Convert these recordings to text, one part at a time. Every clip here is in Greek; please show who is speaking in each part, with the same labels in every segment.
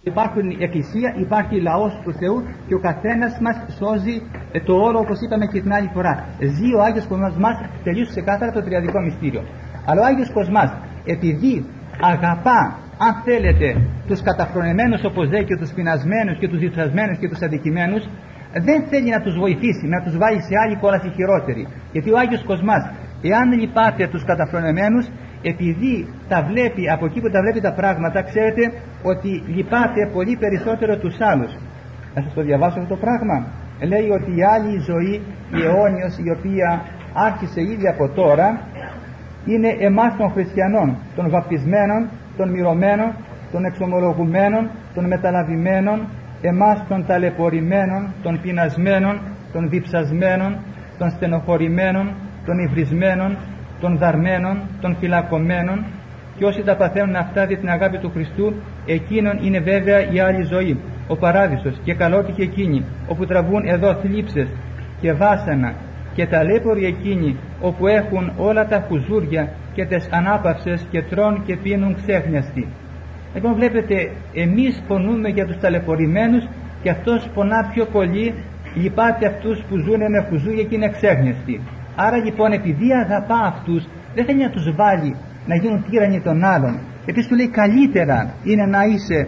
Speaker 1: Υπάρχουν εκκλησία, υπάρχει λαός του Θεού και ο καθένας μας σώζει το όλο, όπως είπαμε και την άλλη φορά. Ζει ο Άγιος Κοσμάς μας τελείως ξεκάθαρα το τριαδικό μυστήριο. Αλλά ο Άγιος Κοσμάς, επειδή αγαπά, αν θέλετε, τους καταφρονεμένους όπως λέει και τους πεινασμένους και τους διψασμένους και τους αδικημένους, δεν θέλει να τους βοηθήσει, να τους βάλει σε άλλη κόλαση χειρότερη. Γιατί ο Άγιος Κοσμάς, εάν λυπάται τους καταφρονεμένους, επειδή τα βλέπει, από εκεί που τα βλέπει τα πράγματα, ξέρετε ότι λυπάται πολύ περισσότερο τους άλλους. Να σας το διαβάσω αυτό το πράγμα. Λέει ότι η άλλη ζωή, η αιώνιος, η οποία άρχισε ήδη από τώρα, είναι εμάς των χριστιανών, των βαπτισμένων, των μυρωμένων, των εξομολογουμένων, των μεταλαβημένων, εμάς των ταλαιπωρημένων, των πεινασμένων, των διψασμένων, των στενοχωρημένων, των υβρισμένων, των δαρμένων, των φυλακωμένων, και όσοι τα παθαίνουν αυτά δι' την αγάπη του Χριστού, εκείνον είναι βέβαια η άλλη ζωή, ο παράδεισος, και καλότυχοι εκείνοι όπου τραβούν εδώ θλίψες και βάσανα, και ταλέποροι εκείνοι όπου έχουν όλα τα χουζούρια και τις ανάπαυσες και τρών και πίνουν ξέχνιαστοι. Λοιπόν, βλέπετε, εμείς πονούμε για τους ταλαιπωρημένους και αυτός πονά πιο πολύ, λυπάται αυτούς που ζουν με χουζούρια και είναι ξέχνιαστοι. Άρα λοιπόν, επειδή αγαπά αυτούς, δεν θέλει να τους βάλει να γίνουν τύρανοι των άλλων. Επίσης του λέει, καλύτερα είναι να είσαι,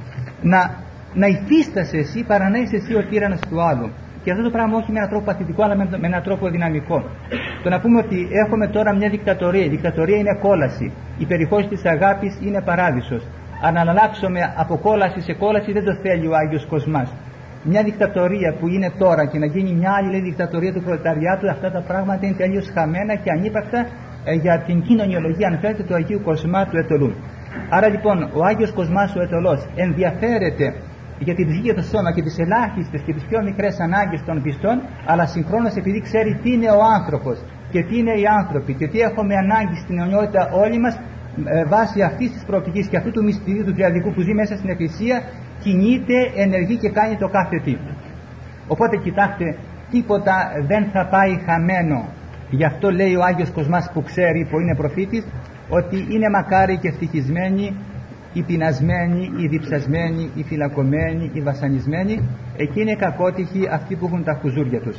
Speaker 1: να υφίστασαι εσύ παρά να είσαι εσύ ο τύρανος του άλλου. Και αυτό το πράγμα όχι με έναν τρόπο παθητικό, αλλά με έναν τρόπο δυναμικό. Το να πούμε ότι έχουμε τώρα μια δικτατορία. Η δικτατορία είναι κόλαση. Η περιχώρηση της αγάπης είναι παράδεισος. Αν αλλάξουμε από κόλαση σε κόλαση, δεν το θέλει ο Άγιος Κοσμάς. Μια δικτατορία που είναι τώρα και να γίνει μια άλλη, λέει, δικτατορία του προλεταριάτου, αυτά τα πράγματα είναι τελείως χαμένα και ανύπαρκτα για την κοινωνιολογία, αν θέλετε, του Αγίου Κοσμά του Αιτωλού. Άρα λοιπόν, ο Άγιος Κοσμάς ο Αιτωλός ενδιαφέρεται για την ψυχή και το σώμα και τις ελάχιστες και τις πιο μικρές ανάγκες των πιστών, αλλά συγχρόνως επειδή ξέρει τι είναι ο άνθρωπος και τι είναι οι άνθρωποι και τι έχουμε ανάγκη στην αιωνιότητα όλοι μας, βάσει αυτής της προοπτικής και αυτού του μυστηρίου του τριαδικού που ζει μέσα στην Εκκλησία, κινείται, ενεργεί και κάνει το κάθε τι. Οπότε κοιτάξτε, τίποτα δεν θα πάει χαμένο. Γι' αυτό λέει ο Άγιος Κοσμάς, που ξέρει, που είναι προφήτης, ότι είναι μακάρι και ευτυχισμένοι οι πεινασμένοι, οι διψασμένοι, οι φυλακωμένοι, οι βασανισμένοι, εκεί είναι κακότυχοι αυτοί που έχουν τα χουζούρια τους.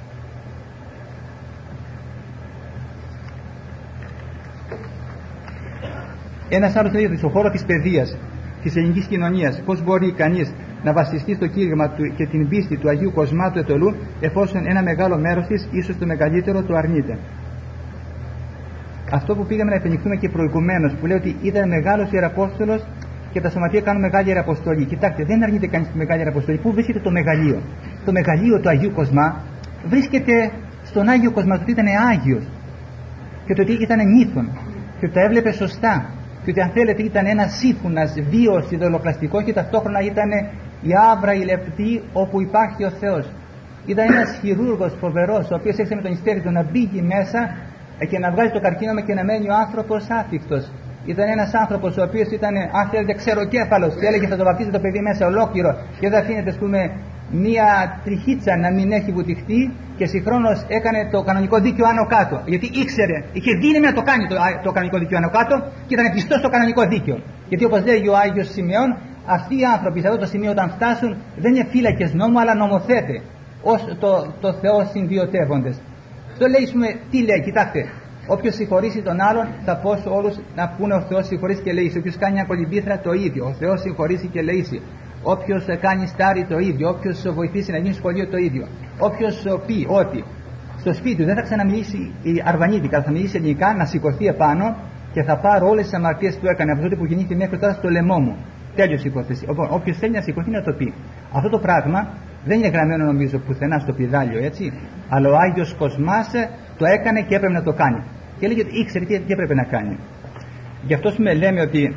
Speaker 1: Ένας άλλος λέει στον χώρο της παιδείας, της ελληνικής κοινωνίας, πώς μπορεί κανείς να βασιστεί στο κήρυγμα του και την πίστη του Αγίου Κοσμά του Αιτωλού, εφόσον ένα μεγάλο μέρος της, ίσως το μεγαλύτερο, το αρνείται. Αυτό που πήγαμε να επενδυθούμε και προηγουμένως, που λέει ότι ήταν μεγάλος Ιεραπόστολος και τα σωματεία κάνουν μεγάλη Ιεραποστολή. Κοιτάξτε, δεν αρνείται κανείς τη μεγάλη Ιεραποστολή. Πού βρίσκεται το μεγαλείο? Το μεγαλείο του Αγίου Κοσμά βρίσκεται στον Άγιο Κοσμά, ότι ήταν Άγιος και το ότι ήταν νύθων και ότι τα έβλεπε σωστά και ότι, αν θέλετε, ήταν ένας σύμφωνας βίος ιδωλοκλαστικός και ταυτόχρονα ήταν η άβρα η λεπτή όπου υπάρχει ο Θεός. Ήταν ένας χειρούργος φοβερός, ο οποίος έξερε με τον ιστέρι του να μπήκε μέσα και να βγάζει το καρκίνωμα και να μένει ο άνθρωπος άφικτος. Ήταν ένας άνθρωπος ο οποίος ήταν, αν θέλετε, ξεροκέφαλος και έλεγε θα το βαπτίσει το παιδί μέσα ολόκληρο και δεν αφήνεται, ας πούμε, μία τριχίτσα να μην έχει βουτυχτεί, και συγχρόνως έκανε το κανονικό δίκαιο άνω κάτω. Γιατί ήξερε, είχε δύναμη να το κάνει το κανονικό δίκαιο άνω κάτω και ήταν πιστός στο κανονικό δίκαιο. Γιατί όπως λέγει ο Άγιος Σημεών, αυτοί οι άνθρωποι σε αυτό το σημείο όταν φτάσουν δεν είναι φύλακες νόμου, αλλά νομοθέτε, ως το Θεό συμβιωτεύοντες. Αυτό λέει, τι λέει, κοιτάξτε, όποιος συγχωρήσει τον άλλον, θα πω σε όλους να πούνε ο Θεός συγχωρήσει και λέηση. Όποιος κάνει μια κολυμπήθρα, το ίδιο, ο Θεός συγχωρήσει και λέηση. Όποιος κάνει στάρι, το ίδιο. Όποιος βοηθήσει να γίνει σχολείο, το ίδιο. Όποιος πει ότι στο σπίτι του δεν θα ξαναμιλήσει αρβανίτικα, θα μιλήσει ελληνικά, να σηκωθεί επάνω και θα πάρω όλες τις αμαρτίες που έκανε από τότε που γεννήθηκε μέχρι τώρα στο λαιμό μου. Τέλειος υπόθεση. Όποιος θέλει να σηκωθεί να το πει. Αυτό το πράγμα δεν είναι γραμμένο, νομίζω, πουθενά στο πηδάλιο, έτσι. Αλλά ο Άγιος Κοσμάς το έκανε και έπρεπε να το κάνει. Και έλεγε ότι ήξερε τι έπρεπε να κάνει. Γι' αυτό λέμε ότι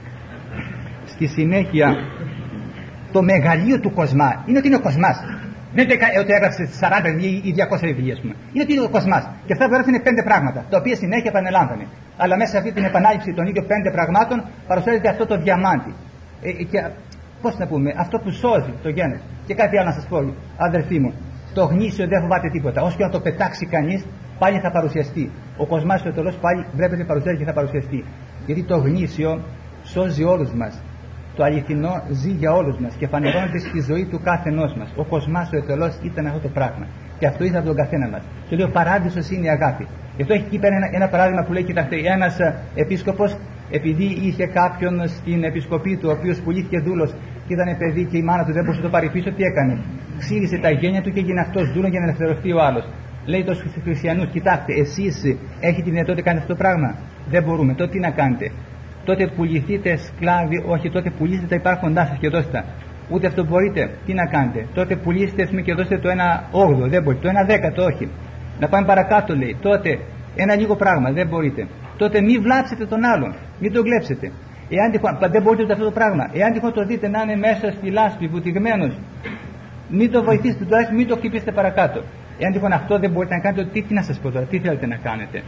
Speaker 1: στη συνέχεια το μεγαλείο του Κοσμά είναι ότι είναι ο Κοσμάς. Δεν είναι ότι έγραψε 40 ή 200 βιβλία, πούμε. Είναι ότι είναι ο Κοσμάς. Και αυτά που έγραψε είναι 5 πράγματα, τα οποία συνέχεια επανελάμβανε. Αλλά μέσα σε αυτή την επανάληψη των ίδιων 5 πραγμάτων παρουσιάζεται αυτό το διαμάντι. Και πώς να πούμε, αυτό που σώζει το γένος. Και κάτι άλλο να σας πω, αδερφοί μου. Το γνήσιο δεν φοβάται τίποτα. Όσο και να το πετάξει κανείς, πάλι θα παρουσιαστεί. Ο Κοσμάς ο Αιτωλός πάλι βλέπετε παρουσιάζει και θα παρουσιαστεί. Γιατί το γνήσιο σώζει όλους μας. Το αληθινό ζει για όλους μας και φανερώνεται στη ζωή του κάθε ενός μας. Ο Κοσμάς ο Αιθελός ήταν αυτό το πράγμα. Και αυτό ήρθε από τον καθένα μας. Και λέει: ο παράδεισος είναι η αγάπη. Γι' αυτό έχει εκεί πέρα ένα παράδειγμα που λέει: κοιτάξτε, ένας επίσκοπος, επειδή είχε κάποιον στην επισκοπή του, ο οποίος πουλήθηκε δούλος και ήταν παιδί και η μάνα του δεν μπορούσε να το πάρει πίσω, τι έκανε? Ξύρισε τα γένια του και έγινε αυτός δούλο για να ελευθερωθεί ο άλλος. Λέει στους χριστιανούς: κοιτάξτε, εσείς έχετε τη δυνατότητα να κάνετε αυτό το πράγμα? Δεν μπορούμε. Τότε τι να κάνετε? Τότε πουληθείτε σκλάβοι, όχι, τότε πουλήστε τα υπάρχοντά σας και δώστε τα. Ούτε αυτό μπορείτε, τι να κάνετε? Τότε πουλήστε και δώστε το 1/8, δεν μπορείτε. Το 1/10, όχι. Να πάμε παρακάτω, λέει. Τότε ένα λίγο πράγμα, δεν μπορείτε. Τότε μην βλάψετε τον άλλον, μην τον κλέψετε. Εάν τυχόν, δεν μπορείτε ούτε αυτό το πράγμα. Εάν τυχόν το δείτε να είναι μέσα στη λάσπη, βουτυγμένος, μην το βοηθήσετε, τουλάχιστον μην το χτυπήσετε παρακάτω. Εάν τυχόν αυτό δεν μπορείτε να κάνετε, τι να σας πω τώρα, τι θέλετε να κάνετε?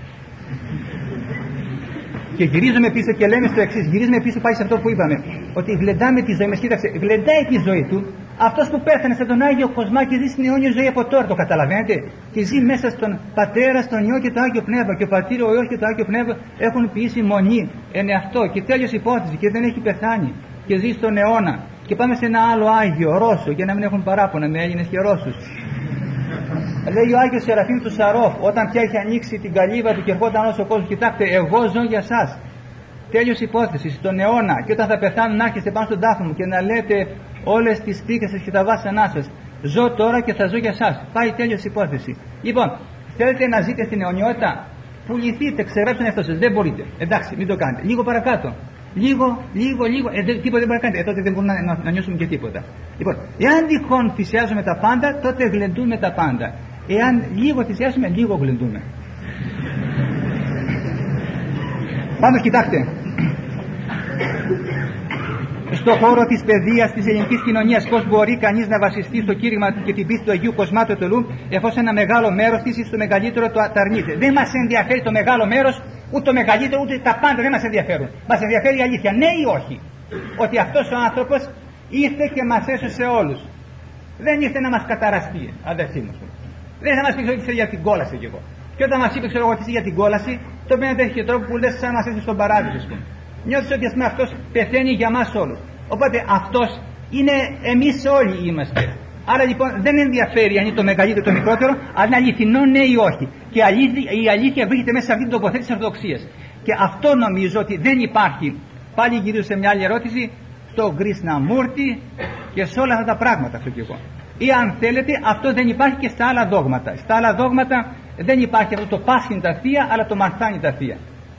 Speaker 1: Και γυρίζουμε πίσω και λέμε στο εξής: γυρίζουμε πίσω πάλι σε αυτό που είπαμε, ότι γλεντάμε τη ζωή μας. Κοίταξε, γλεντάει τη ζωή του αυτός που πέθανε σε τον Άγιο Κοσμά και ζει στην αιώνια ζωή από τώρα, το καταλαβαίνετε? Και ζει μέσα στον Πατέρα, στον Υιό και το Άγιο Πνεύμα. Και ο Πατήρ, ο Υιός και το Άγιο Πνεύμα έχουν ποιήσει μονή εν αυτό. Και τέλειωσε υπόθεση και δεν έχει πεθάνει. Και ζει στον αιώνα. Και πάμε σε ένα άλλο Άγιο, Ρώσο, για να μην έχουν παράπονα με Έλληνες και Ρώσους. Λέει ο Άγιος Σεραφείμ του Σαρόφ, όταν πια είχε ανοίξει την καλύβα του και ερχόταν όλος ο κόσμος: κοιτάξτε, εγώ ζω για σας. Τέλειος υπόθεση στον αιώνα. Και όταν θα πεθάνω, να έρχεστε πάνω στον τάφο μου και να λέτε όλες τις τύχες σας και τα βάσανά σας: ζω τώρα και θα ζω για σας. Πάει τέλειος υπόθεση. Λοιπόν, θέλετε να ζείτε στην αιωνιότητα? Πουληθείτε, ξεγράψτε αυτό σας. Δεν μπορείτε. Εντάξει, μην το κάνετε. Λίγο παρακάτω. Λίγο. Τίποτα δεν μπορεί να κάνετε. Τότε δεν μπορούμε να νιώσουμε και τίποτα. Λοιπόν, εάν τυχόν θυσιάζουμε τα πάντα, τότε γλεντούμε τα πάντα. Εάν λίγο θυσιάσουμε, λίγο γλεντούμε. Πάμε, κοιτάξτε. Στο χώρο της παιδείας της ελληνικής κοινωνίας, πώς μπορεί κανείς να βασιστεί στο κήρυγμα και την πίστη του Αγίου Κοσμά του Αιθελού, εφόσον ένα μεγάλο μέρος της ή στο μεγαλύτερο το αρνείται? Δεν μας ενδιαφέρει το μεγάλο μέρος, ούτε το μεγαλύτερο, ούτε τα πάντα δεν μας ενδιαφέρουν. Μας ενδιαφέρει η αλήθεια, ναι ή όχι? Ότι αυτός ο άνθρωπος ήρθε και μας έσωσε όλους. Δεν ήρθε να μας καταραστεί, αδερφοί μου. Δεν θα μας πει ότι είσαι για την κόλαση κι εγώ. Και όταν μας είπε, ξέρω εγώ, τι είσαι για την κόλαση, το πήρε τέτοιο τρόπο που λες σαν να μας έρθει στον παράδεισο. Νιώθεις ότι ας πούμε αυτός πεθαίνει για μας όλους. Οπότε αυτός είναι, εμείς όλοι είμαστε. Άρα λοιπόν δεν ενδιαφέρει αν είναι το μεγαλύτερο ή το μικρότερο, αλλά είναι αληθινό ναι ή όχι. Και η αλήθεια βρίσκεται μέσα σε αυτή την τοποθέτηση της Ορθοδοξίας. Και αυτό νομίζω ότι δεν υπάρχει. Πάλι γυρίζω σε μια άλλη ερώτηση, στο Γκρίσναμούρτι και σε όλα αυτά τα πράγματα, αυτό και εγώ. Ή αν θέλετε, αυτό δεν υπάρχει και στα άλλα δόγματα. Στα άλλα δόγματα δεν υπάρχει αυτό το πάσχην τα θεία, αλλά το μαρθάνι τα θεία.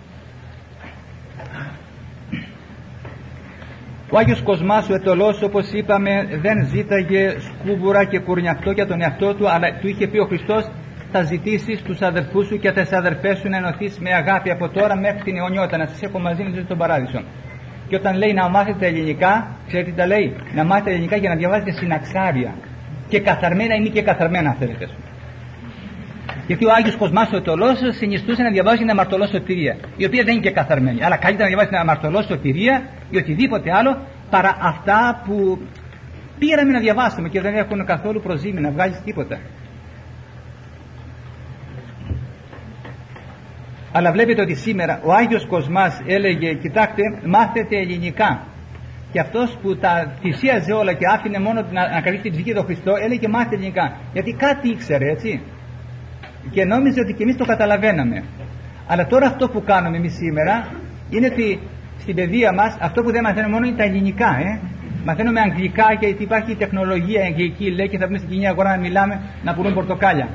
Speaker 1: Ο Άγιος Κοσμάς ο Αιθελός, όπως είπαμε, δεν ζήταγε σκούμπουρα και κουρνιαυτό για τον εαυτό του, αλλά του είχε πει ο Χριστός: θα ζητήσεις τους αδερφούς σου και τις αδερφές σου να ενωθείς με αγάπη από τώρα μέχρι την αιωνιότητα, να σας έχω μαζί να ζεις στον παράδεισο. Και όταν λέει να μάθετε τα ελληνικά, ξέρετε τι τα λέει? Να μάθετε ελληνικά για να διαβάζετε συναξάρια. Και καθαρμένα ή μη και καθαρμένα, αν θέλετε. Γιατί ο Άγιος Κοσμάς ο Αιθελός συνιστούσε να διαβάζει την αμαρτωλό σωτηρία, η οποία δεν είναι και καθαρμένη. Αλλά καλύτερα να διαβάζει την αμαρτωλό σωτηρία ή οτιδήποτε άλλο παρά αυτά που πήραμε να διαβάσουμε και δεν έχουν καθόλου προζήμη να βγάλεις τίποτα. Αλλά βλέπετε ότι σήμερα ο Άγιος Κοσμάς έλεγε: κοιτάξτε, μάθετε ελληνικά. Και αυτός που τα θυσίαζε όλα και άφηνε μόνο να κρατήσει την ψυχή του Χριστό, έλεγε: μάθετε ελληνικά. Γιατί κάτι ήξερε, έτσι. Και νόμιζε ότι και εμείς το καταλαβαίναμε. Αλλά τώρα αυτό που κάνουμε εμείς σήμερα είναι ότι στην παιδεία μας αυτό που δεν μαθαίνουμε μόνο είναι τα ελληνικά. Μαθαίνουμε αγγλικά, γιατί υπάρχει η τεχνολογία αγγλική, λέει, και θα πούμε στην κοινή αγορά να μιλάμε, να πουλούν πορτοκάλια.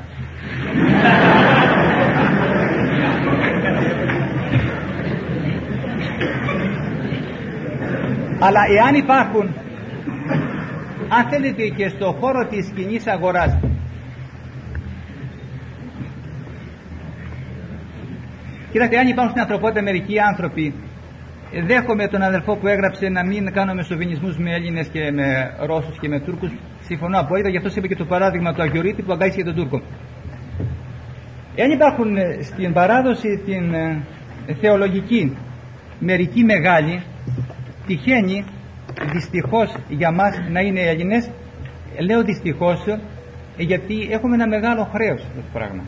Speaker 1: Αλλά εάν υπάρχουν, αν θέλετε, και στο χώρο της κοινής αγοράς, κοιτάξτε, αν υπάρχουν στην ανθρωπότητα μερικοί άνθρωποι, δέχομαι τον αδελφό που έγραψε να μην κάνουμε σοβινισμούς με Έλληνες και με Ρώσους και με Τούρκους. Συμφωνώ απόλυτα, γι' αυτό είπε και το παράδειγμα του Αγιορείτη που αγκάλισε τον Τούρκο. Εάν υπάρχουν στην παράδοση την θεολογική μερικοί μεγάλοι, τυχαίνει δυστυχώς για μας να είναι Έλληνες. Λέω δυστυχώς γιατί έχουμε ένα μεγάλο χρέος αυτό το πράγμα.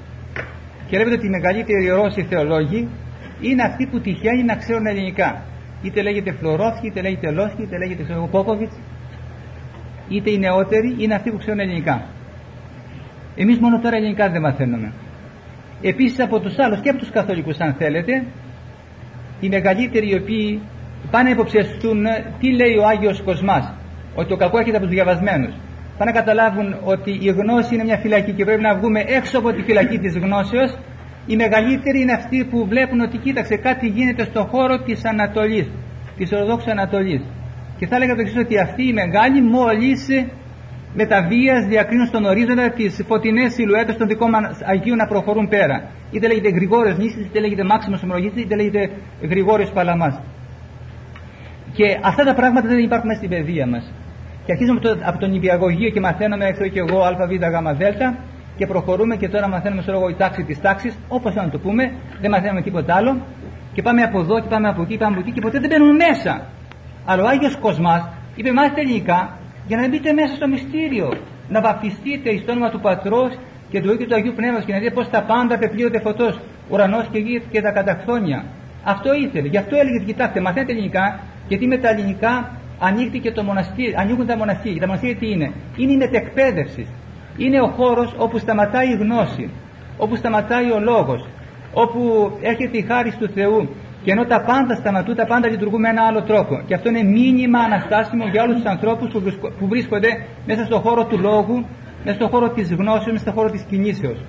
Speaker 1: Και βλέπετε ότι οι μεγαλύτεροι Ρώσοι θεολόγοι είναι αυτοί που τυχαίνει να ξέρουν ελληνικά. είτε λέγεται Φλωρόφσκι, είτε λέγεται Λόσκι, είτε λέγεται Πόποβιτς, είτε οι νεότεροι, είναι αυτοί που ξέρουν ελληνικά. Εμείς μόνο τώρα ελληνικά δεν μαθαίνουμε. Επίσης από τους άλλους και από τους καθολικούς, αν θέλετε, οι μεγαλύτεροι οι οποίοι πάνε να υποψιαστούν τι λέει ο Άγιος Κοσμάς, ότι το κακό έρχεται από τους διαβασμένους, πάνε να καταλάβουν ότι η γνώση είναι μια φυλακή και πρέπει να βγούμε έξω από τη φυλακή της γνώσεως. Οι μεγαλύτεροι είναι αυτοί που βλέπουν ότι κοίταξε, κάτι γίνεται στον χώρο της Ανατολής, της Ορθοδόξου Ανατολής. Και θα έλεγα το εξής, ότι αυτοί οι μεγάλοι μόλις με τα βίας διακρίνουν στον ορίζοντα τις φωτεινές σιλουέτες των δικών μας Αγίων να προχωρούν πέρα. Είτε λέγεται Γρηγόριος Νήσης, είτε λέγεται Μάξιμος Ομολογητής, είτε λέγεται Γρηγόριος Παλαμάς. Και αυτά τα πράγματα δεν υπάρχουν μέσα στην παιδεία μας. Και αρχίζουμε από τον νηπιαγωγείο και μαθαίνουμε, ξέρω και εγώ, Α, Β, Γ, Δ, και προχωρούμε και τώρα μαθαίνουμε η τάξη της τάξης, όπως να το πούμε, δεν μαθαίνουμε τίποτα άλλο. Και πάμε από εδώ και πάμε από εκεί, πάμε από εκεί και ποτέ δεν μπαίνουμε μέσα. Αλλά ο Άγιος Κοσμάς είπε: μάθετε ελληνικά για να μπείτε μέσα στο μυστήριο. Να βαπτιστείτε εις το όνομα του Πατρός και του Υιού και του Αγίου Πνεύματος και να δείτε πως τα πάντα πεπλήρονται φωτός, ουρανός και γη και τα καταχθόνια. Αυτό ήθελε. Γι' αυτό έλεγε: κοιτάξτε, μαθαίνετε ελληνικά, γιατί με τα ελληνικά ανοίγουν τα μοναστήρια. Τα μοναστήρια τι είναι? Είναι η μετεκπαίδευση. Είναι ο χώρος όπου σταματάει η γνώση, όπου σταματάει ο λόγος, όπου έρχεται η χάρις του Θεού. Και ενώ τα πάντα σταματούν, τα πάντα λειτουργούν με ένα άλλο τρόπο. Και αυτό είναι μήνυμα αναστάσιμο για όλους τους ανθρώπους που βρίσκονται μέσα στον χώρο του λόγου, μέσα στον χώρο της γνώσης, μέσα στον χώρο της κινήσεως.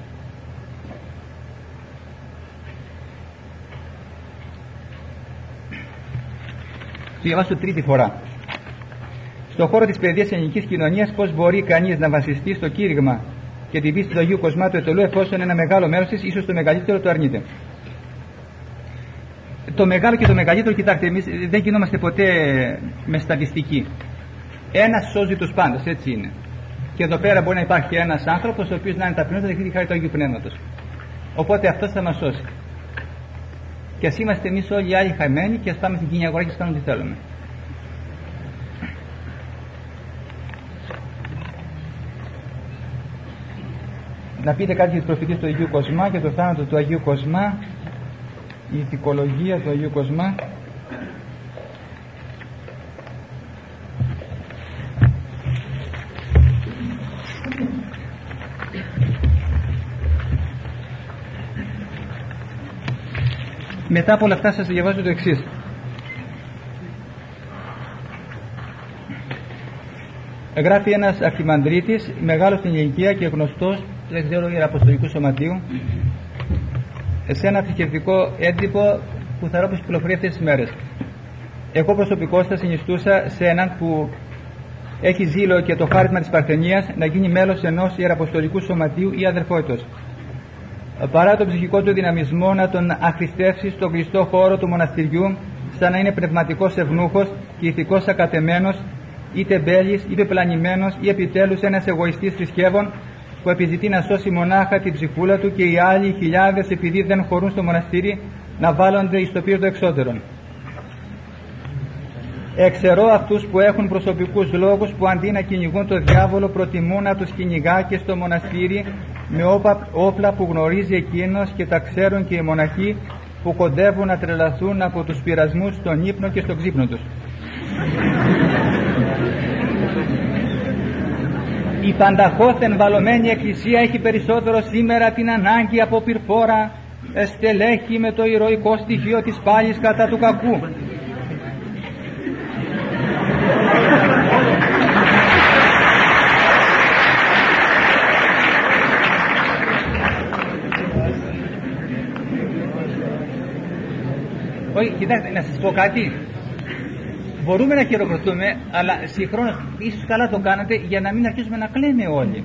Speaker 1: Διαβάσω τρίτη φορά. Στον χώρο της παιδείας ελληνικής κοινωνίας, πώς μπορεί κανείς να βασιστεί στο κήρυγμα και την πίστη του Αγίου Κοσμά του Αιτωλού, εφόσον ένα μεγάλο μέρος της, ίσως το μεγαλύτερο, το αρνείται. Το μεγάλο και το μεγαλύτερο, κοιτάξτε, εμείς δεν γινόμαστε ποτέ με στατιστική. Ένας σώζει τους πάντες, έτσι είναι. Και εδώ πέρα μπορεί να υπάρχει ένας άνθρωπος ο οποίος να είναι ταπεινός, να δεχτεί τη χάρη του Αγίου Πνεύματος. Οπότε αυτός θα μας σώσει. Και ας είμαστε εμείς όλοι οι άλλοι χαμένοι και ας πάμε στην κοινή αγορά και ας κάνουμε τι θέλουμε. Να πείτε κάτι για τις προφητείες του Αγίου Κοσμά και το θάνατο του Αγίου Κοσμά, η ηθικολογία του Αγίου Κοσμά. Μετά από όλα αυτά σας διαβάζω το εξής. Γράφει ένας αρχιμανδρίτης, μεγάλος στην ηλικία και γνωστός, δεν ξέρω, Ιεραποστολικού Σωματείου, σε ένα θρησκευτικό έντυπο που θα ρόπως κυκλοφορεί αυτές τις μέρες. Εγώ προσωπικώς θα συνιστούσα σε έναν που έχει ζήλο και το χάρισμα της Παρθενίας να γίνει μέλος ενός Ιεραποστολικού Σωματείου ή αδερφότητος. Παρά τον ψυχικό του δυναμισμό να τον αχρηστεύσει στον κλειστό χώρο του μοναστηριού, σαν να είναι πνευματικός ευνούχος και ηθικός ακατεμένος, είτε μπέλης, είτε πλανημένος, ή επιτέλους ένας εγωιστής θρησκεύων που επιζητεί να σώσει μονάχα την ψυχούλα του και οι άλλοι χιλιάδες, επειδή δεν χωρούν στο μοναστήρι, να βάλλονται εις το πύρ το εξώτερον. Εξαιρώ αυτούς που έχουν προσωπικούς λόγους, που αντί να κυνηγούν το διάβολο προτιμούν να τους κυνηγά και στο μοναστήρι με όπλα που γνωρίζει εκείνος και τα ξέρουν και οι μοναχοί, που κοντεύουν να τρελαθούν από τους πειρασμούς στον ύπνο και στον ξύπνο τους. Η πανταχώθεν βαλωμένη εκκλησία έχει περισσότερο σήμερα την ανάγκη από πυρφόρα στελέχη με το ηρωικό στοιχείο της πάλης κατά του κακού. Όχι, κοιτάξτε, να σας πω κάτι. Μπορούμε να χειροκροτούμε, αλλά συγχρόνως ίσως καλά το κάνατε για να μην αρχίσουμε να κλαίμε όλοι.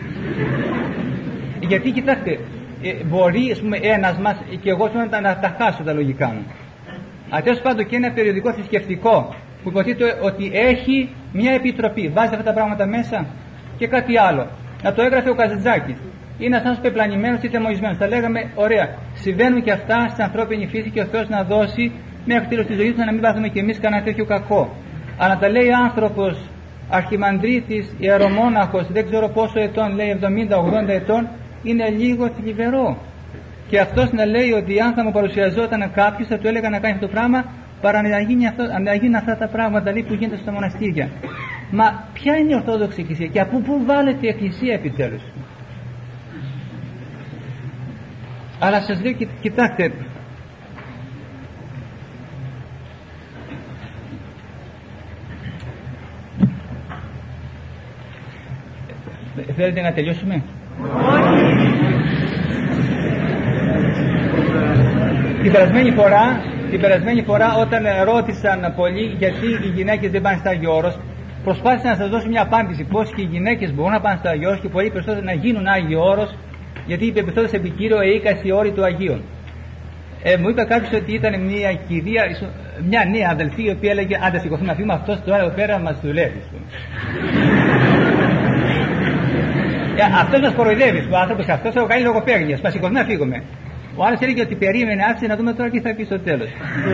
Speaker 1: Γιατί κοιτάξτε, μπορεί ας πούμε, ένας μας και εγώ να τα χάσω τα λογικά μου. Τέλος πάντων και ένα περιοδικό θρησκευτικό που υποτίθεται ότι έχει μια επιτροπή, βάζει αυτά τα πράγματα μέσα και κάτι άλλο. Να το έγραφε ο Καζαντζάκης. Είναι ένας πεπλανημένος ή τεμοισμένος. Θα λέγαμε, ωραία, συμβαίνουν και αυτά στην ανθρώπινη φύση και ο Θεός να δώσει μέχρι τέλος της ζωής του να μην πάθουμε κι εμείς κανένα τέτοιο κακό. Αλλά τα λέει άνθρωπος, αρχιμανδρίτης, ιερομόναχος, δεν ξέρω πόσο ετών, λέει 70-80 ετών, είναι λίγο θλιβερό. Και αυτός να λέει ότι αν θα μου παρουσιαζόταν κάποιος θα του έλεγα να κάνει αυτό το πράγμα παρά να γίνουν αυτά τα πράγματα λέει, που γίνονται στα μοναστήρια. Μα ποια είναι η Ορθόδοξη Εκκλησία και από πού βάλετε η Εκκλησία επιτέλους? Αλλά σας λέω, κοιτάξτε, θέλετε να τελειώσουμε? Την περασμένη φορά όταν ρώτησαν πολλοί γιατί οι γυναίκες δεν πάνε στο Άγιο Όρος, προσπάθησα να σας δώσω μια απάντηση πως και οι γυναίκες μπορούν να πάνε στο Άγιο Όρος και πολύ περισσότερο να γίνουν Άγιο Όρος, γιατί είπε περισσότερο επικύριο είκαση όρη του Αγίου. Μου είπε κάποιος ότι ήταν μια κυρία, μια νέα αδελφή, η οποία έλεγε άντε σηκωθούμε να φύγουμε, αυτός τώρα εδώ πέρα μας δουλεύει. Αυτός μας κοροϊδεύει, ο άνθρωπος αυτός έχω κάνει λογοπαίγνια, μας σηκωθούμε να φύγουμε. Ο άλλος έλεγε ότι περίμενε, άφησε να δούμε τώρα τι θα πει στο τέλος.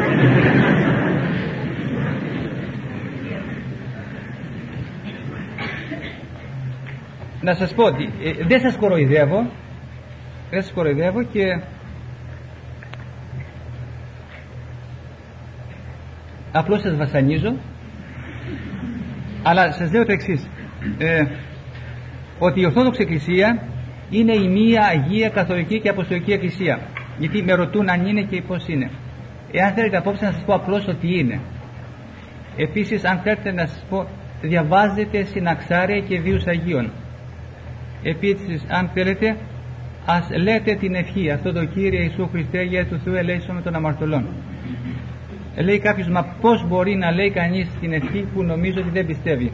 Speaker 1: Να σας πω ότι δεν σας κοροϊδεύω και απλώς σας βασανίζω, αλλά σας λέω το εξής, ότι η Ορθόδοξη Εκκλησία είναι η μία Αγία Καθολική και Αποστολική Εκκλησία, γιατί με ρωτούν αν είναι και πως είναι. Εάν θέλετε απόψε να σας πω απλώς ότι είναι. Επίσης αν θέλετε να σας πω, διαβάζετε συναξάρια και βίους Αγίων. Επίσης αν θέλετε ας λέτε την ευχή, αυτό το Κύριε Ιησού Χριστέ για του Θεού ελέησον των αμαρτωλών. Λέει κάποιος, μα πως μπορεί να λέει κανείς την ευχή που νομίζω ότι δεν πιστεύει?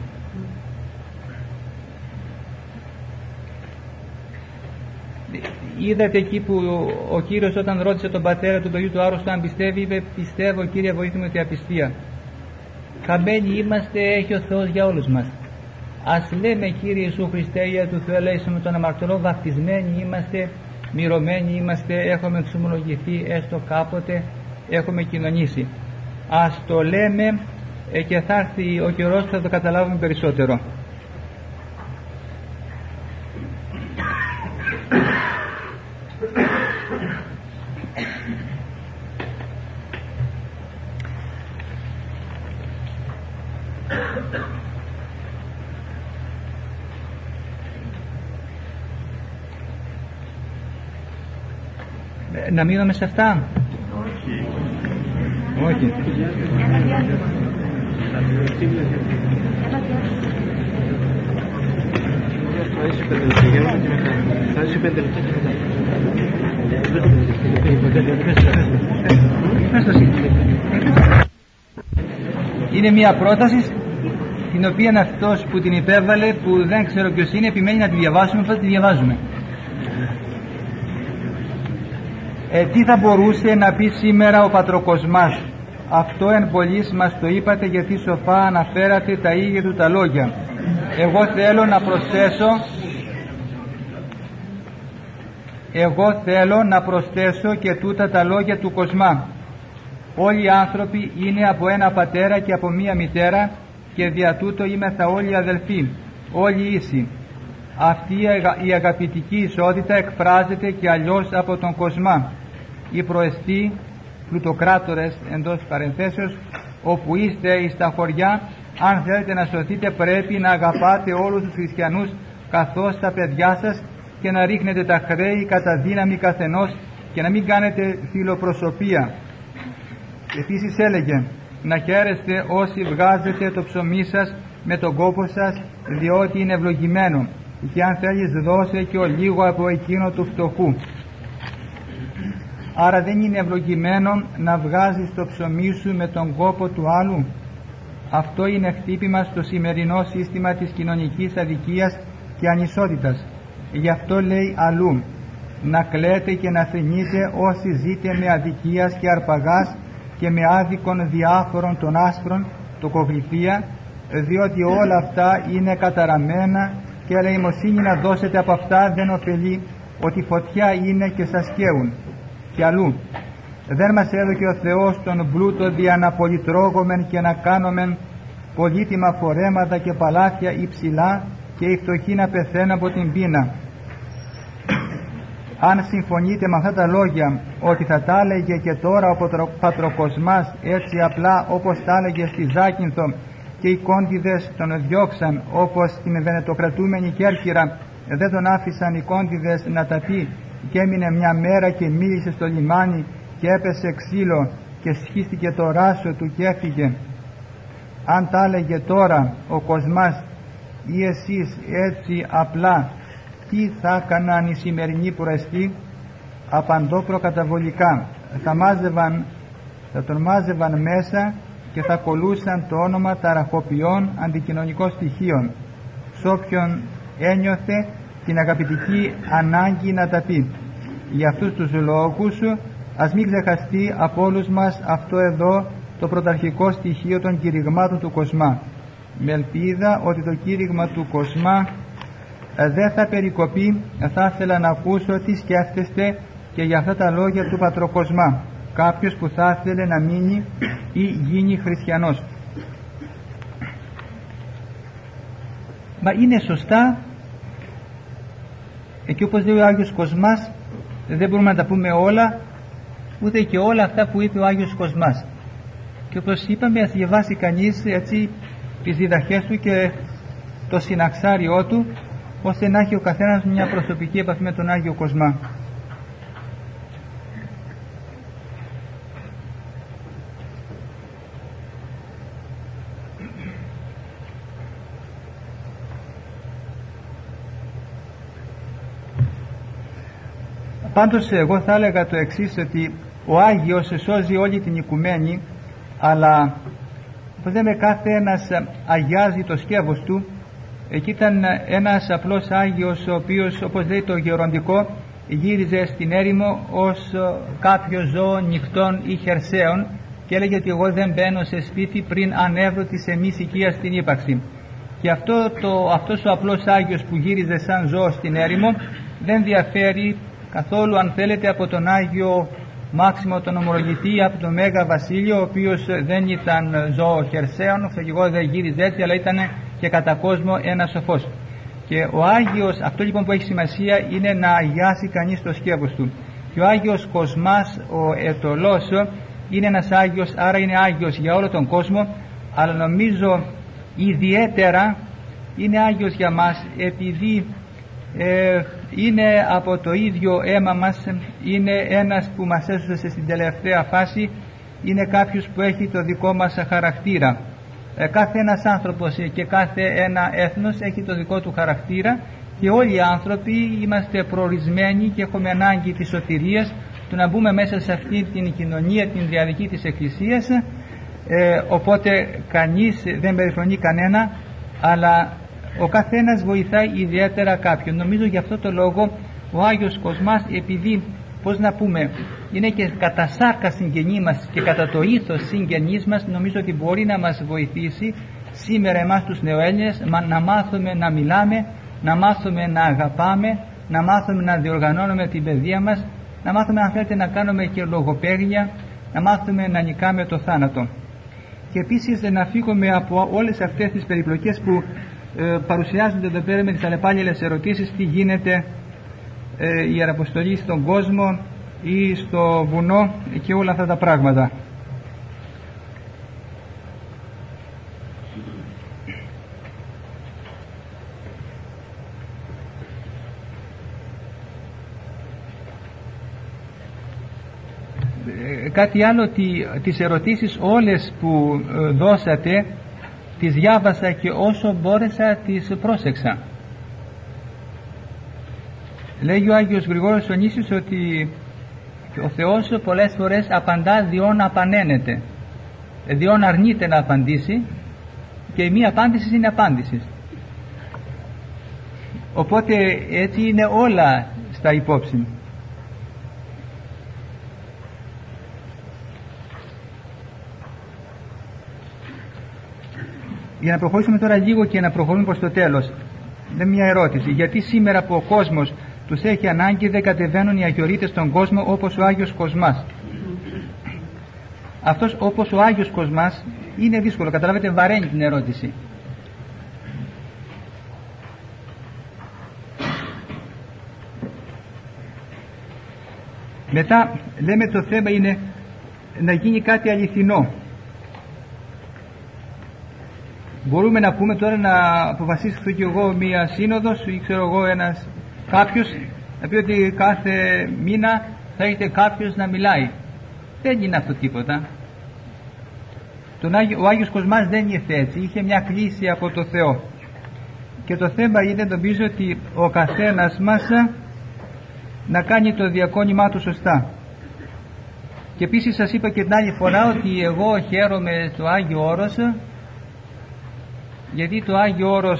Speaker 1: Είδατε εκεί που ο Κύριος όταν ρώτησε τον πατέρα του παιδιού του άρρωστου αν πιστεύει, είπε πιστεύω Κύριε βοήθη με την απιστία. Χαμένοι είμαστε, έχει ο Θεός για όλους μας. Ας λέμε Κύριε Ιησού Χριστέ για του Θεού ελέησον των αμαρτωλών, βαπτισμένοι είμαστε, μυρωμένοι είμαστε, έχουμε εξομολογηθεί έστω κάποτε, έχουμε κοινωνήσει. Ας το λέμε και θα έρθει ο καιρός που θα το καταλάβουμε περισσότερο. Να μείνουμε σε αυτά? Όχι. Είναι μια πρόταση την οποία αυτός που την υπέβαλε, που δεν ξέρω ποιος είναι, επιμένει να τη διαβάσουμε, πώς τη διαβάζουμε. Τι θα μπορούσε να πει σήμερα ο Πατροκοσμάς? Αυτό εν πολλής μας το είπατε, γιατί σοφά αναφέρατε τα ίδια του τα λόγια. Εγώ θέλω να προσθέσω και τούτα τα λόγια του Κοσμά. Όλοι οι άνθρωποι είναι από ένα πατέρα και από μία μητέρα, και δια τούτο είμεθα όλοι αδελφοί, όλοι ίσοι. Αυτή η αγαπητική ισότητα εκφράζεται και αλλιώς από τον Κοσμά. Οι προεστοί πλουτοκράτορες εντός παρενθέσεως, όπου είστε εις τα χωριά, αν θέλετε να σωθείτε πρέπει να αγαπάτε όλους τους χριστιανούς καθώς τα παιδιά σας και να ρίχνετε τα χρέη κατά δύναμη καθενός και να μην κάνετε φιλοπροσωπία. Επίσης έλεγε να χαίρεστε όσοι βγάζετε το ψωμί σας με τον κόπο σας, διότι είναι ευλογημένο, και αν θέλεις δώσε και ο λίγο από εκείνο του φτωχού. Άρα δεν είναι ευλογημένο να βγάζεις το ψωμί σου με τον κόπο του άλλου? Αυτό είναι χτύπημα στο σημερινό σύστημα της κοινωνικής αδικίας και ανισότητας. Γι' αυτό λέει αλλού να κλαίτε και να θρηνείτε όσοι ζείτε με αδικίας και αρπαγάς και με άδικον διάφορων των άσπρων τοκοβληθία, διότι όλα αυτά είναι καταραμένα και ελεημοσύνη να δώσετε από αυτά δεν ωφελεί, ότι φωτιά είναι και σας καίουν. Και αλλού δεν μας έδωκε ο Θεός τον πλούτο δια να πολυτρώγομεν και να κάνομεν πολύτιμα φορέματα και παλάτια υψηλά και οι φτωχοί να πεθαίνουν από την πείνα. αν συμφωνείτε με αυτά τα λόγια, ότι θα τα έλεγε και τώρα ο Πατροκοσμάς έτσι απλά όπως τα έλεγε στη Ζάκυνθο και οι κόντιδες τον διώξαν, όπως την βενετοκρατούμενη Κέρκυρα δεν τον άφησαν οι κόντιδες να τα πει και έμεινε μια μέρα και μίλησε στο λιμάνι και έπεσε ξύλο και σχίστηκε το ράσο του και έφυγε. Αν τα έλεγε τώρα ο Κοσμάς ή εσείς έτσι απλά, τι θα έκαναν οι σημερινοί προεστοί? Απαντώ προκαταβολικά, θα τον μάζευαν μέσα και θα κολούσαν το όνομα ταραχοποιών αντικοινωνικών στοιχείων σ' όποιον ένιωθε την αγαπητική ανάγκη να τα πει. Για αυτούς τους λόγους ας μην ξεχαστεί από όλους μας αυτό εδώ το πρωταρχικό στοιχείο των κηρυγμάτων του Κοσμά, με ελπίδα ότι το κήρυγμα του Κοσμά δεν θα περικοπεί. Θα ήθελα να ακούσω τι σκέφτεστε και για αυτά τα λόγια του Πατροκοσμά, κάποιος που θα ήθελε να μείνει ή γίνει χριστιανός. Μα είναι σωστά, και όπως λέει ο Άγιος Κοσμάς, δεν μπορούμε να τα πούμε όλα, ούτε και όλα αυτά που είπε ο Άγιος Κοσμάς. Και όπως είπαμε, ας διαβάσει κανείς έτσι τις διδαχές του και το συναξάριό του, ώστε να έχει ο καθένας μια προσωπική επαφή με τον Άγιο Κοσμά. Πάντως εγώ θα έλεγα το εξής, ότι ο Άγιος σώζει όλη την οικουμένη, αλλά όπως λέμε κάθε ένας αγιάζει το σκεύος του. Εκεί ήταν ένας απλός Άγιος, ο οποίος, όπως λέει το γεροντικό, γύριζε στην έρημο ως κάποιο ζώο νυχτών ή χερσαίων και έλεγε ότι εγώ δεν μπαίνω σε σπίτι πριν ανέβρω της εμείς οικίας στην ύπαρξη. Και αυτός ο απλός Άγιος που γύριζε σαν ζώο στην έρημο δεν διαφέρει καθόλου, αν θέλετε, από τον Άγιο Μάξιμο τον Ομολογητή, από τον Μέγα Βασίλειο, ο οποίος δεν ήταν ζώο χερσαίων, εγώ δεν γύριζε έτσι, αλλά ήταν και κατά κόσμο ένας σοφός. Και ο Άγιος, αυτό λοιπόν που έχει σημασία είναι να αγιάσει κανείς το σκεύος του. Και ο Άγιος Κοσμάς, ο Ετωλός, είναι ένας Άγιος, άρα είναι Άγιος για όλο τον κόσμο, αλλά νομίζω ιδιαίτερα είναι Άγιος για μας, επειδή είναι από το ίδιο αίμα μας, είναι ένας που μας έσωσε στην τελευταία φάση, είναι κάποιος που έχει το δικό μας χαρακτήρα. Κάθε ένας άνθρωπος και κάθε ένα έθνος έχει το δικό του χαρακτήρα και όλοι οι άνθρωποι είμαστε προορισμένοι και έχουμε ανάγκη της σωτηρίας, του να μπούμε μέσα σε αυτή την κοινωνία, την διαδική της Εκκλησίας, οπότε κανείς δεν περιφρονεί κανένα, αλλά ο καθένας βοηθάει ιδιαίτερα κάποιον. Νομίζω γι' αυτό το λόγο ο Άγιος Κοσμάς, επειδή, πώς να πούμε, είναι και κατά σάρκα συγγενή μας και κατά το ήθος συγγενής μας, νομίζω ότι μπορεί να μας βοηθήσει σήμερα εμάς τους νεοέλληνες να μάθουμε να μιλάμε, να μάθουμε να αγαπάμε, να μάθουμε να διοργανώνουμε την παιδεία μας, να μάθουμε, αν θέλετε, να κάνουμε και λογοπαίγνια, να μάθουμε να νικάμε το θάνατο. Και επίσης να φύγουμε από όλες αυτές τις περιπλοκές που παρουσιάζονται εδώ πέρα με τις αλλεπάλληλες ερωτήσεις, τι γίνεται η Ιεραποστολή στον κόσμο ή στο βουνό και όλα αυτά τα πράγματα. Κάτι άλλο, ότι τις ερωτήσεις όλες που δώσατε τις διάβασα και όσο μπόρεσα τις πρόσεξα. Λέγει ο Άγιος Γρηγόριος ο Νήσιος ότι ο Θεός πολλές φορές απαντά διόν απανένεται, διόν αρνείται να απαντήσει, και η μία απάντηση είναι απάντηση. Οπότε έτσι είναι όλα στα υπόψη. Για να προχωρήσουμε τώρα λίγο και να προχωρούμε προς το τέλος, είναι μια ερώτηση. Γιατί σήμερα που ο κόσμος τους έχει ανάγκη δεν κατεβαίνουν οι αγιορείτες στον κόσμο όπως ο Άγιος Κοσμάς? Αυτός όπως ο Άγιος Κοσμάς είναι δύσκολο, καταλάβετε, βαραίνει την ερώτηση. Μετά λέμε το θέμα είναι να γίνει κάτι αληθινό. Μπορούμε να πούμε τώρα να αποφασίσω κι εγώ μία σύνοδος ή ξέρω εγώ κάποιος να πει ότι κάθε μήνα θα έχετε κάποιος να μιλάει. Δεν είναι αυτό τίποτα. Ο Άγιος Κοσμάς δεν ήρθε έτσι, είχε μια κλίση από το Θεό. Και το θέμα είναι, νομίζω, ότι ο καθένας μας να κάνει το διακόνημά του σωστά. Και επίσης σας είπα και την άλλη φορά ότι εγώ χαίρομαι στο Άγιο Όρος, γιατί το Άγιο Όρος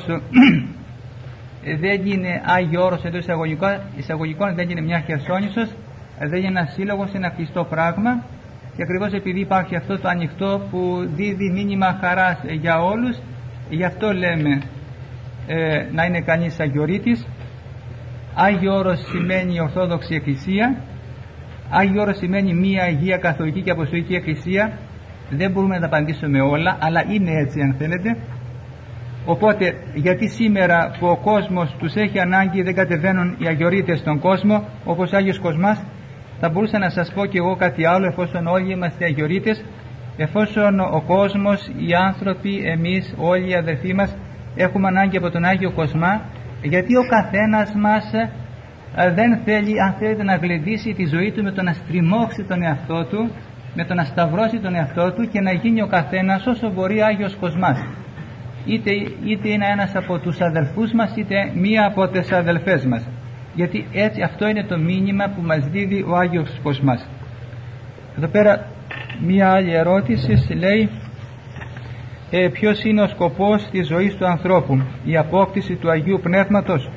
Speaker 1: δεν είναι Άγιο Όρος εντός εισαγωγικών, δεν είναι μια Χερσόνησος, δεν είναι ένα σύλλογος, ένα κλειστό πράγμα. Και ακριβώς επειδή υπάρχει αυτό το ανοιχτό που δίδει μήνυμα χαράς για όλους, γι' αυτό λέμε να είναι κανείς αγιορείτης. Άγιο Όρος σημαίνει Ορθόδοξη Εκκλησία. Άγιο Όρος σημαίνει μία Αγία Καθολική και Αποστολική Εκκλησία. Δεν μπορούμε να τα απαντήσουμε όλα, αλλά είναι έτσι αν θέλετε. Οπότε γιατί σήμερα που ο κόσμος τους έχει ανάγκη δεν κατεβαίνουν οι αγιορείτες στον κόσμο όπως Άγιος Κοσμάς, θα μπορούσα να σας πω και εγώ κάτι άλλο, εφόσον όλοι είμαστε αγιορείτες, εφόσον ο κόσμος, οι άνθρωποι, εμείς όλοι οι αδερφοί μας έχουμε ανάγκη από τον Άγιο Κοσμά, γιατί ο καθένας μας δεν θέλει, αν θέλετε, να γλεντήσει τη ζωή του με το να στριμώξει τον εαυτό του, με το να σταυρώσει τον εαυτό του και να γίνει ο καθένας όσο μπορεί Άγιος Κοσμάς, είτε είναι ένας από τους αδελφούς μας είτε μία από τις αδελφές μας, γιατί έτσι αυτό είναι το μήνυμα που μας δίδει ο Άγιος Κοσμάς. Εδώ πέρα μία άλλη ερώτηση λέει ποιος είναι ο σκοπός της ζωής του ανθρώπου, η απόκτηση του Αγίου Πνεύματος.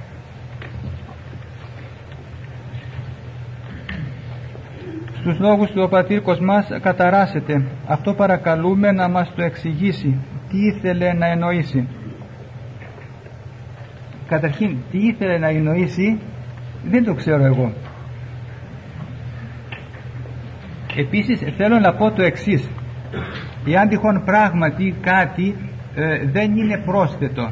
Speaker 1: Στους λόγους του ο πατήρ Κοσμάς καταράσσεται. Αυτό παρακαλούμε να μας το εξηγήσει. Τι ήθελε να εννοήσει? Καταρχήν, τι ήθελε να εννοήσει δεν το ξέρω εγώ. Επίσης θέλω να πω το εξής: εάν τυχόν πράγματι κάτι δεν είναι πρόσθετο,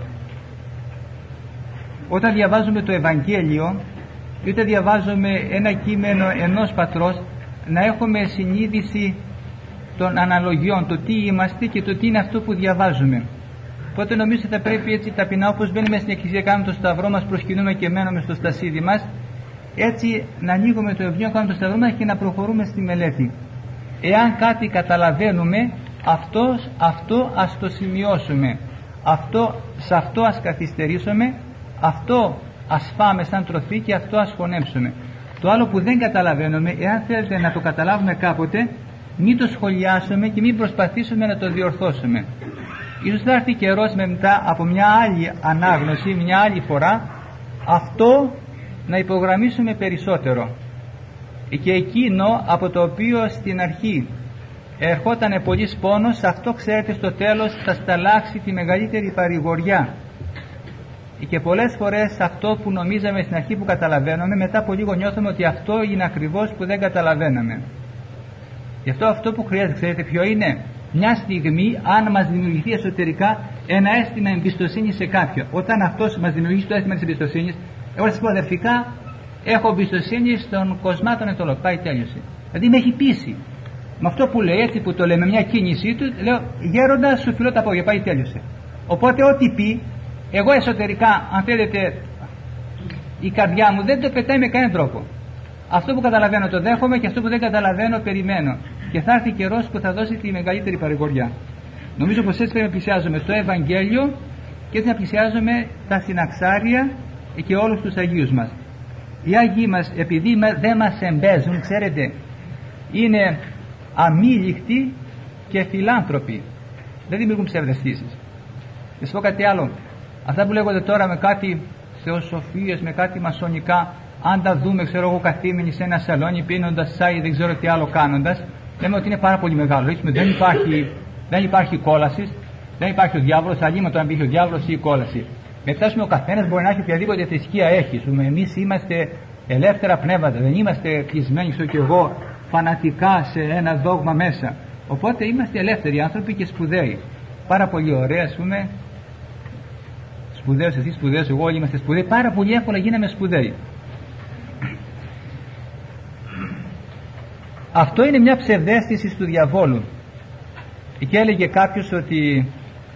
Speaker 1: όταν διαβάζουμε το Ευαγγέλιο είτε διαβάζουμε ένα κείμενο ενός πατρός, να έχουμε συνείδηση των αναλογιών, το τι είμαστε και το τι είναι αυτό που διαβάζουμε. Οπότε νομίζω θα πρέπει έτσι ταπεινά, όπως μπαίνουμε στην εκκλησία, κάνουμε το σταυρό μας, προσκυνούμε και μένουμε στο στασίδι μας, έτσι να ανοίγουμε το βιβλίο, κάνουμε το σταυρό μας και να προχωρούμε στη μελέτη. Εάν κάτι καταλαβαίνουμε, αυτό ας το σημειώσουμε, σε αυτό ας καθυστερήσουμε, αυτό ας φάμε σαν τροφή και αυτό ας χωνέψουμε. Το άλλο που δεν καταλαβαίνουμε, εάν θέλετε να το καταλάβουμε κάποτε, μην το σχολιάσουμε και μην προσπαθήσουμε να το διορθώσουμε. Ίσως θα έρθει καιρός μετά από μια άλλη ανάγνωση, μια άλλη φορά, αυτό να υπογραμμίσουμε περισσότερο. Και εκείνο από το οποίο στην αρχή ερχόταν πολύς πόνος, αυτό ξέρετε στο τέλος θα σταλάξει τη μεγαλύτερη παρηγοριά. Και πολλές φορές αυτό που νομίζαμε στην αρχή που καταλαβαίνουμε, μετά από λίγο νιώθουμε ότι αυτό είναι ακριβώς που δεν καταλαβαίναμε. Γι' αυτό που χρειάζεται, ξέρετε ποιο είναι? Μια στιγμή, αν μας δημιουργηθεί εσωτερικά ένα αίσθημα εμπιστοσύνη σε κάποιον, όταν αυτός μας δημιουργήσει το αίσθημα της εμπιστοσύνης, εγώ σας πω αδερφικά, έχω εμπιστοσύνη στον Κοσμά τον Ετωλό, πάει τέλειωσε. Δηλαδή με έχει πείσει. Με αυτό που λέει, έτσι που το λέει, με μια κίνησή του, λέω γέροντα, σου φιλώ τα πόδια, πάει τέλειωσε. Οπότε ό,τι πει, εγώ εσωτερικά, αν θέλετε, η καρδιά μου δεν το πετάει με κανέναν τρόπο. Αυτό που καταλαβαίνω το δέχομαι και αυτό που δεν καταλαβαίνω περιμένω. Και θα έρθει καιρός που θα δώσει τη μεγαλύτερη παρηγοριά. Νομίζω πως έτσι πρέπει να πλησιάζουμε το Ευαγγέλιο και έτσι να πλησιάζουμε τα συναξάρια και όλους τους Αγίους μας. Οι Άγιοι μας, επειδή δεν μας εμπέζουν, ξέρετε, είναι αμήλικτοι και φιλάνθρωποι. Δεν δημιουργούν ψευδαισθήσεις. Και σας πω κάτι άλλο. Αυτά που λέγονται τώρα με κάτι θεοσοφίες, με κάτι μασονικά, αν τα δούμε, ξέρω εγώ, καθήμενοι σε ένα σαλόνι πίνοντας τσάι, δεν ξέρω τι άλλο κάνοντας, λέμε ότι είναι πάρα πολύ μεγάλο. Δεν υπάρχει κόλαση, δεν υπάρχει ο διάβολος, αλλήμον αν μπήκε ο διάβολος ή η κόλαση. Μετά ο καθένας μπορεί να έχει οποιαδήποτε θρησκεία έχει. Εμείς είμαστε ελεύθερα πνεύματα, δεν είμαστε κλεισμένοι, ξέρω και εγώ, φανατικά σε ένα δόγμα μέσα. Οπότε είμαστε ελεύθεροι άνθρωποι και σπουδαίοι. Πάρα πολύ ωραία, ας πούμε. Σπουδαίος, εσύ σπουδαίος, εγώ, όλοι είμαστε σπουδαίοι. Πάρα πολύ εύκολα γίναμε σπουδαίοι. Αυτό είναι μια ψευδαίσθηση του διαβόλου. Και έλεγε κάποιος ότι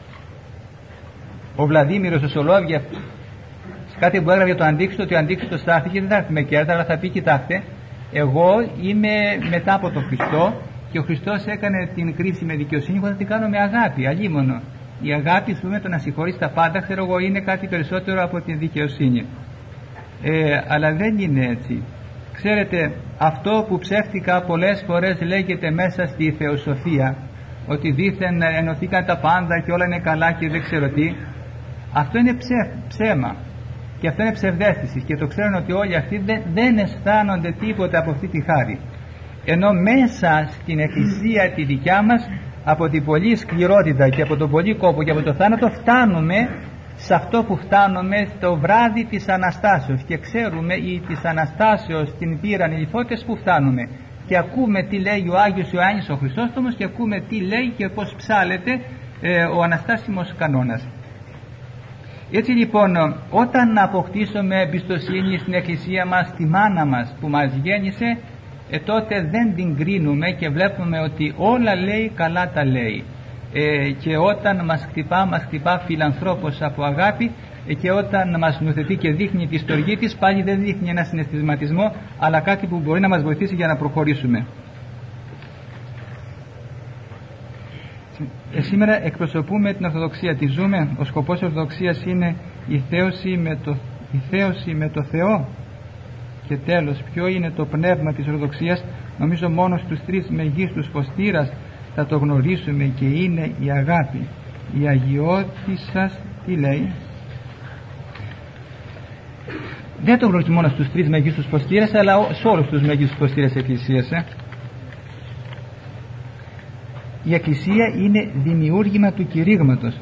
Speaker 1: ο Βλαδίμηρος ο Σολόβιεφ κάτι που έγραφε για το Αντίξτο, ότι ο Αντίξτος θα έρθει και δεν θα έρθει με κέρδα, αλλά θα πει: κοιτάξτε, εγώ είμαι μετά από τον Χριστό και ο Χριστός έκανε την κρίση με δικαιοσύνη, εγώ θα την κάνω με αγάπη, αλίμονο. Η αγάπη, πούμε, το να συγχωρείς τα πάντα, ξέρω εγώ, είναι κάτι περισσότερο από την δικαιοσύνη. Αλλά δεν είναι έτσι. Ξέρετε, αυτό που ψεύτικα πολλές φορές λέγεται μέσα στη θεοσοφία, ότι δήθεν ενωθήκαν τα πάντα και όλα είναι καλά και δεν ξέρω τι, αυτό είναι ψέμα. Και αυτό είναι ψευδαίσθηση, και το ξέρουν ότι όλοι αυτοί δεν αισθάνονται τίποτα από αυτή τη χάρη. Ενώ μέσα στην εκκλησία τη δικιά μας, από την πολλή σκληρότητα και από τον πολύ κόπο και από το θάνατο, φτάνουμε σε αυτό που φτάνουμε το βράδυ της Αναστάσεως, και ξέρουμε ή της Αναστάσεως την πήραν οι λιθότες που φτάνουμε, και ακούμε τι λέει ο Άγιος Ιωάννης ο Χρυσόστομος, και ακούμε τι λέει και πως ψάλεται ο Αναστάσιμος κανόνας. Έτσι λοιπόν, όταν αποκτήσουμε εμπιστοσύνη στην εκκλησία μας, στη μάνα μας που μας γέννησε, τότε δεν την κρίνουμε και βλέπουμε ότι όλα λέει, καλά τα λέει. Και όταν μας χτυπά φιλανθρώπος από αγάπη, και όταν μας νουθετεί και δείχνει τη στοργή της, πάλι δεν δείχνει ένα συναισθηματισμό, αλλά κάτι που μπορεί να μας βοηθήσει για να προχωρήσουμε. Σήμερα εκπροσωπούμε την Ορθοδοξία, τη ζούμε. Ο σκοπός της Ορθοδοξίας είναι η θέωση με το Θεό. Και τέλος, ποιο είναι το πνεύμα της Ορθοδοξίας? Νομίζω μόνο στους τρεις μεγίστους ποστήρας θα το γνωρίσουμε, και είναι η αγάπη. Η αγιώτισσας τι λέει? Δεν το γνωρίζουμε μόνο στους τρεις μεγίστους ποστήρας, αλλά σε όλους τους μεγίστους ποστήρες εκκλησίας. Η εκκλησία είναι δημιούργημα του κηρύγματος.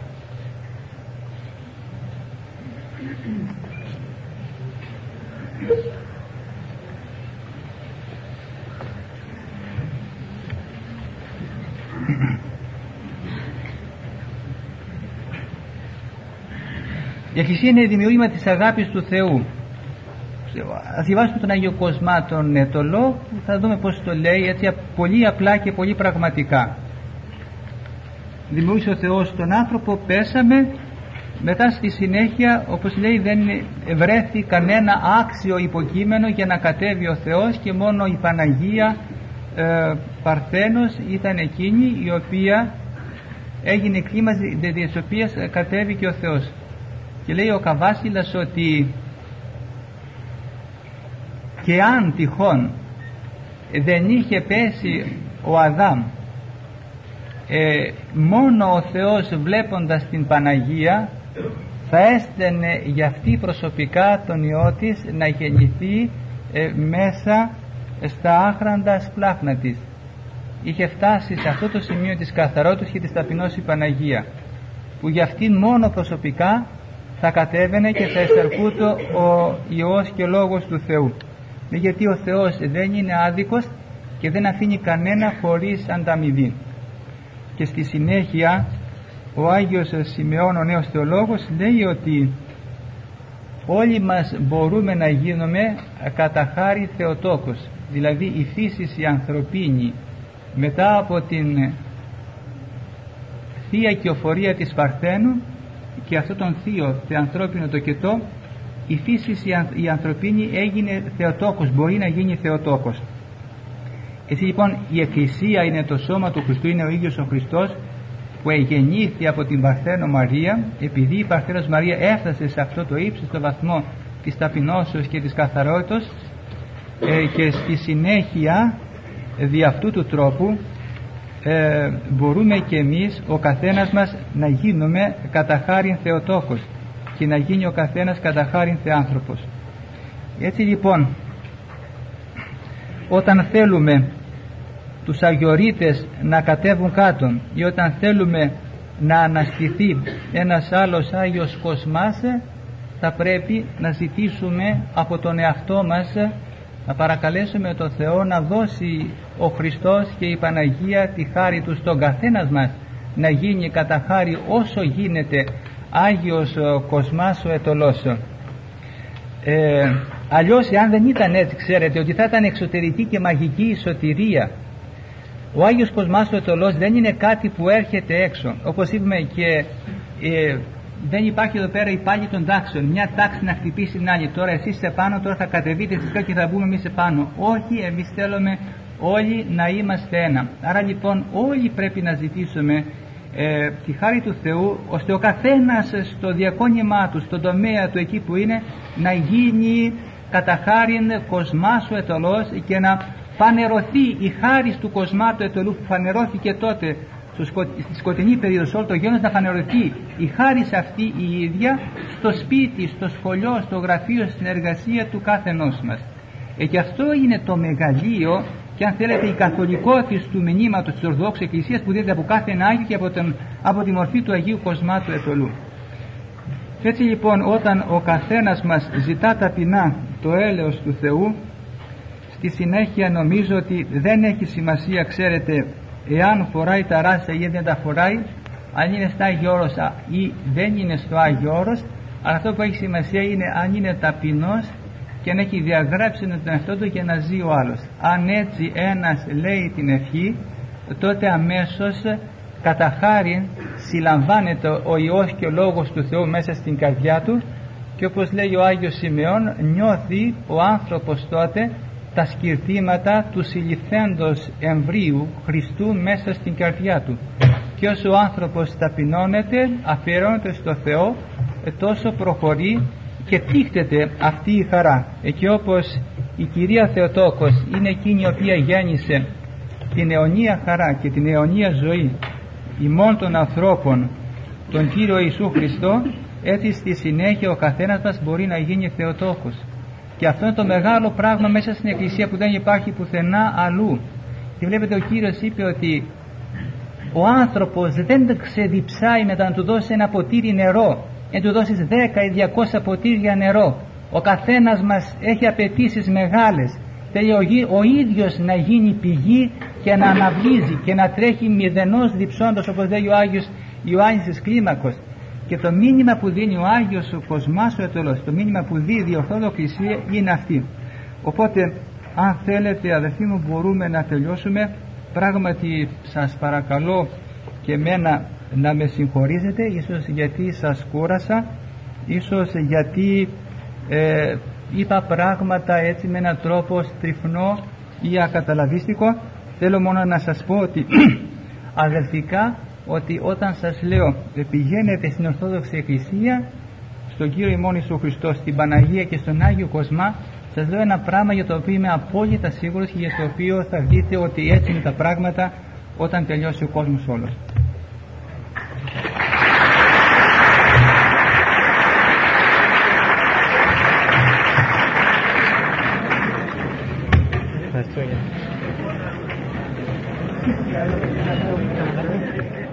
Speaker 1: Η εκκλησία είναι δημιούργημα της αγάπης του Θεού. Ας διαβάσουμε τον Άγιο Κοσμά τον Αιτωλό, θα δούμε πως το λέει, έτσι πολύ απλά και πολύ πραγματικά. Δημιούργησε ο Θεός τον άνθρωπο, πέσαμε, μετά στη συνέχεια, όπως λέει, δεν βρέθη κανένα άξιο υποκείμενο για να κατέβει ο Θεός, και μόνο η Παναγία Παρθένος ήταν εκείνη η οποία έγινε κλίμα της οποίας κατέβηκε ο Θεός. Και λέει ο Καβάσιλας ότι και αν τυχόν δεν είχε πέσει ο Αδάμ, μόνο ο Θεός βλέποντας την Παναγία θα έστελνε για αυτή προσωπικά τον Υιό της να γεννηθεί μέσα στα άχραντα σπλάχνα της. Είχε φτάσει σε αυτό το σημείο της καθαρότητας και της ταπεινώσης η Παναγία, που για αυτήν μόνο προσωπικά θα κατέβαινε και θα εισερχούτο ο Υιός και Λόγος του Θεού. Γιατί ο Θεός δεν είναι άδικος και δεν αφήνει κανένα χωρίς ανταμοιβή. Και στη συνέχεια ο Άγιος Σιμεών, ο νέος θεολόγος, λέει ότι όλοι μας μπορούμε να γίνουμε κατά χάρη Θεοτόκος, δηλαδή η φύση η ανθρωπίνη μετά από την θεία κυοφορία της Παρθένου και αυτό τον θείο θεανθρώπινο τοκετό, η φύση η ανθρωπίνη έγινε Θεοτόκος, μπορεί να γίνει Θεοτόκος. Έτσι λοιπόν η Εκκλησία είναι το σώμα του Χριστού, είναι ο ίδιος ο Χριστός που εγεννήθη από την Παρθένο Μαρία, επειδή η Παρθένος Μαρία έφτασε σε αυτό το ύψιστο βαθμό της ταπεινώσεως και της καθαρότητας, και στη συνέχεια δι' αυτού του τρόπου μπορούμε και εμείς ο καθένας μας να γίνουμε κατά χάριν Θεοτόκος και να γίνει ο καθένας κατά χάριν Θεάνθρωπος. Έτσι λοιπόν, όταν θέλουμε τους αγιορείτες να κατέβουν κάτω ή όταν θέλουμε να αναστηθεί ένας άλλος Άγιος Κοσμάς, θα πρέπει να ζητήσουμε από τον εαυτό μας, να παρακαλέσουμε τον Θεό να δώσει ο Χριστός και η Παναγία τη χάρη του στον καθένας μας, να γίνει κατά χάρη όσο γίνεται Άγιος Κοσμάς ο Αιτωλός. Αλλιώς, εάν δεν ήταν έτσι, ξέρετε ότι θα ήταν εξωτερική και μαγική η σωτηρία Ο Άγιος Κοσμάς ο Αιτωλός δεν είναι κάτι που έρχεται έξω, όπως είπαμε, και δεν υπάρχει εδώ πέρα η πάλι των τάξεων, μια τάξη να χτυπήσει την άλλη. Τώρα εσείς είστε πάνω, τώρα θα κατεβείτε εσείς και θα μπούμε εμείς επάνω. Όχι, εμείς θέλουμε όλοι να είμαστε ένα. Άρα λοιπόν όλοι πρέπει να ζητήσουμε τη χάρη του Θεού, ώστε ο καθένας στο διακόνημά του, στον τομέα του εκεί που είναι, να γίνει κατά χάριν Κοσμάς ο Αιτωλός και να φανερωθεί η χάρις του Κοσμά του Αιτωλού που φανερώθηκε τότε στη σκοτεινή περίοδο, σε όλο το γένος, να φανερωθεί η χάρις αυτή η ίδια στο σπίτι, στο σχολείο, στο γραφείο, στην εργασία του κάθε ενός μας. Και αυτό είναι το μεγαλείο και αν θέλετε η καθολικότητα του μηνύματος της Ορθοδόξης Εκκλησίας που δίδεται από κάθε Άγιο και από τη μορφή του Αγίου Κοσμά του Αιτωλού. Έτσι λοιπόν, όταν ο καθένας μας ζητά ταπεινά το έλεος του Θεού, στη συνέχεια νομίζω ότι δεν έχει σημασία, ξέρετε, εάν φοράει τα ράστα ή δεν τα φοράει, αν είναι στο Άγιο Όρος ή δεν είναι στο Άγιο Όρος, αλλά αυτό που έχει σημασία είναι αν είναι ταπεινός και να έχει διαγράψει τον εαυτό του και να ζει ο άλλος. Αν έτσι ένας λέει την ευχή, τότε αμέσως κατά χάριν συλλαμβάνεται ο Υιός και ο Λόγος του Θεού μέσα στην καρδιά του, και όπως λέει ο Άγιος Σημεών, νιώθει ο άνθρωπος τότε τα σκυρτήματα του συλληφθέντος εμβρίου Χριστού μέσα στην καρδιά του. Και όσο ο άνθρωπος ταπεινώνεται, αφιερώνεται στο Θεό, τόσο προχωρεί και τύχτεται αυτή η χαρά. Και όπως η Κυρία Θεοτόκος είναι εκείνη η οποία γέννησε την αιωνία χαρά και την αιωνία ζωή ημών των ανθρώπων, τον Κύριο Ιησού Χριστό, έτσι στη συνέχεια ο καθένας μας μπορεί να γίνει Θεοτόκος. Και αυτό είναι το μεγάλο πράγμα μέσα στην Εκκλησία που δεν υπάρχει πουθενά αλλού. Και βλέπετε, ο Κύριος είπε ότι ο άνθρωπος δεν ξεδιψάει μετά να του δώσει ένα ποτήρι νερό, να του δώσεις 10 ή 200 ποτήρια νερό. Ο καθένας μας έχει απαιτήσεις μεγάλες. Θέλει ο ίδιος να γίνει πηγή και να αναβλύζει και να τρέχει μηδενός διψώντος, όπως λέει ο Άγιος Ιωάννης της Κλίμακος. Και το μήνυμα που δίνει ο Άγιος ο Κοσμάς ο Αιτωλός, το μήνυμα που δίδει η Ορθόδοξη Εκκλησία είναι αυτή. Οπότε, αν θέλετε αδελφοί μου, μπορούμε να τελειώσουμε. Πράγματι σας παρακαλώ και εμένα να με συγχωρήσετε, ίσως γιατί σας κούρασα, ίσως γιατί είπα πράγματα έτσι με έναν τρόπο στριφνό ή ακαταλαβίστικο. Θέλω μόνο να σας πω ότι αδελφικά, ότι όταν σας λέω πηγαίνετε στην Ορθόδοξη Εκκλησία, στον Κύριο ημών Ιησού Χριστό, στην Παναγία και στον Άγιο Κοσμά, σας λέω ένα πράγμα για το οποίο είμαι απόλυτα σίγουρος και για το οποίο θα δείτε ότι έτσι είναι τα πράγματα όταν τελειώσει ο κόσμος όλος. Ευχαριστώ.